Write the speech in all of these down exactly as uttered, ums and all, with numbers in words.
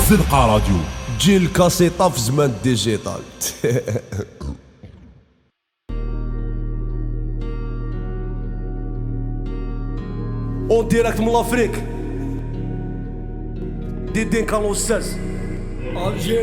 زنقة راديو جيل الكاسيطة في زمان ديجيتال. اون ديريكت من لافريك ديدين كانو ستاز الجي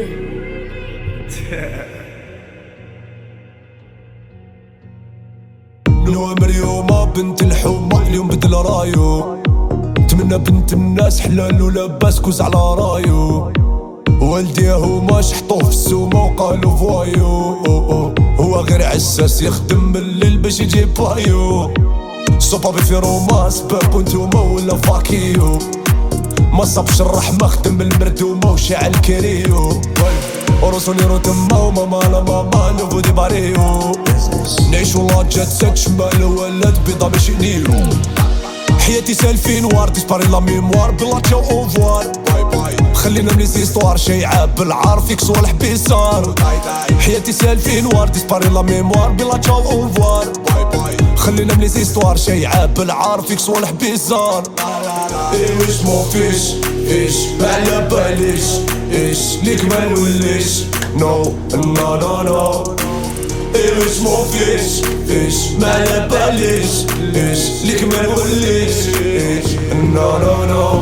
نوامر يوما بنت الحومة اليوم بدل رايو، تمنى بنت الناس حلال ولاباس كوز على رايو، والديه هما شحطوه في السومة وقالوا فوايو، هو غير عساس يخدم بالليل باش يجيب بايو، صوبا في روما سباب وانتوما ولا فاكيو، ما صابش الرحمة خدم المردومة وشاعل كريو، ورسوني رو تما وماما لا ماما نوفو دي باريو، نعيشو لا جات سات شمال ولاد بيضا ماشي نيرو، حياتي سالفين وار ديسباري لا ميموار بلا تشاو اوفوار، خلينا من ليزيستوار شيعة بالعار فيك صوالح بيسار، حياتي سالفين وار ديسباري لا ميموار بلا تشاو اوفوار، خلينا من ليزيستوار شيعة بالعار فيك صوالح بيسار، ايوش مو فيش ايش معلا باليش ايش ليك ما نوليش نو نو نو نو، ايوش مو فيش ايش معلا باليش ايش ليك ما نوليش ايش نو نو نو.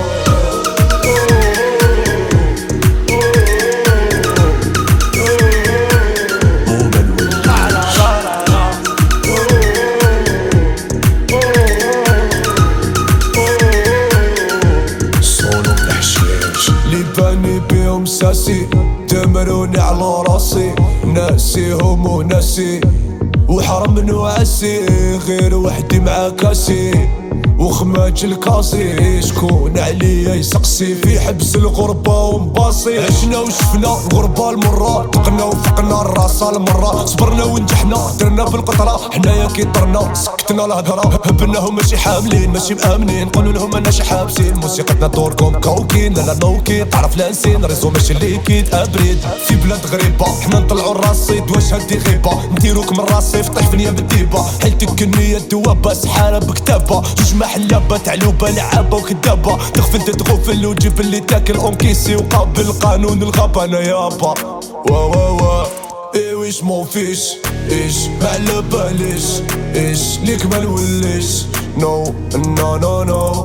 بيهم ساسي تمروني على راسي، ناسيهم وناسي وحرم نواسي، غير وحدي مع كاسي وخماج الكاسي، شكون عليا يسقسي في حبس الغربة ومباصي، عشنا وشفنا غربة المرة، تقنا وفقنا الراس المرة، صبرنا ونجحنا درنا بالقطرة، حنايا كي طرنا سكتنا الهضرة، هبناهم ماشي حاملين ماشي مآمنين، نقولوا لهم ماناش حابسين، موسيقتنا دوركم كوكين لا لا نوكين، تعرف لا نسين ريزو ماشي ليكيد ابريد، في بلاد غريبة حنا نطلعوا الراصيد واش هادي غيبة، نديروك من راسي في طيح في نيا بالديبة، حيلتك النية الدوابة سحارة بكتابة، جوج محلابة تعلوبة لعابة وكدابة، تغفل تتغفل وجيب اللي تاكل اونكيسي وقابل قانون الغابة انا يابا وا وا وا، ايوش مو فيش ايش معلا باليش ايش ليك ما نوليش نو نو نو نو،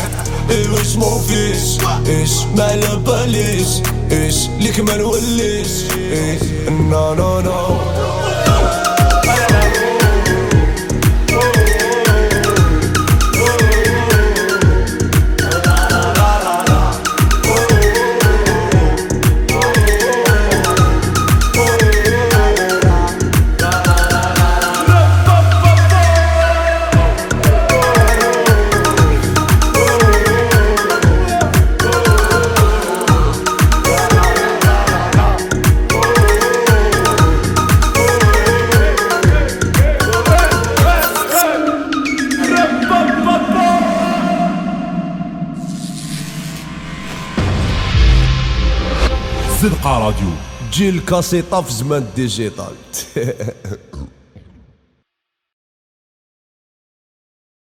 ايوش مو فيش ايش معلا باليش ايش ليك ما نوليش ايش نو نو نو. زنقة راديو جيل الكاسيطة في زمان ديجيتال.